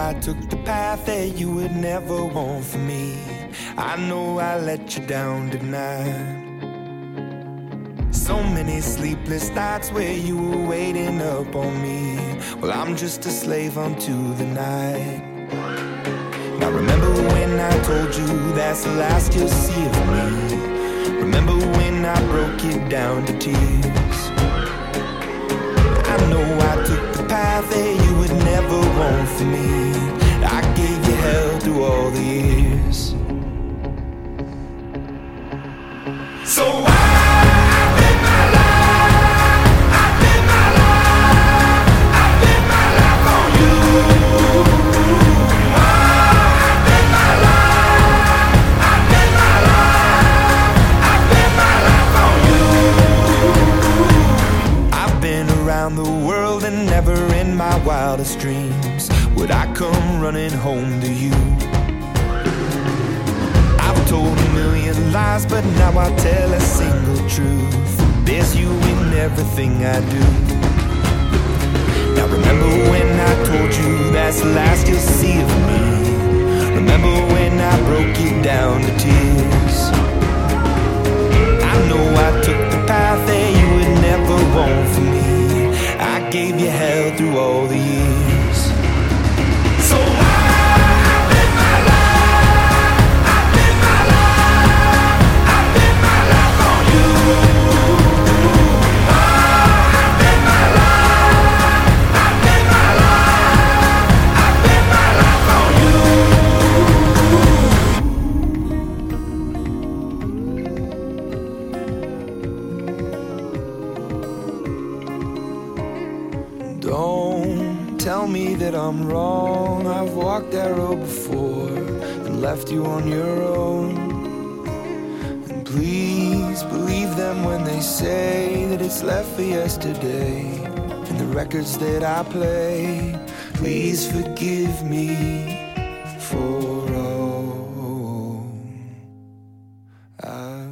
I took the path that you would never want for me. I know I let you down tonight. So many sleepless nights where you were waiting up on me. Well, I'm just a slave unto the night. Now remember when I told you that's the last you'll see of me. Remember when I broke you down to tears. I know I took the path that you would never want for me. I gave you hell through all the years. So the world and never in my wildest dreams would I come running home to you. I've told a million lies, but now I tell a single truth. There's you in everything I do. Now remember when I told you that's the last you'll see of me. Remember when I broke you down to tears. I know I took the path that you would never want for me. I gave you hell through all the years. So I bet my life, I bet my life, I bet my life on you. I bet my life, I bet my life, I bet my life on you. Don't tell me that I'm wrong. I've walked that road before and left you on your own. And please believe them when they say that it's left for yesterday. And the records that I play, please forgive me for all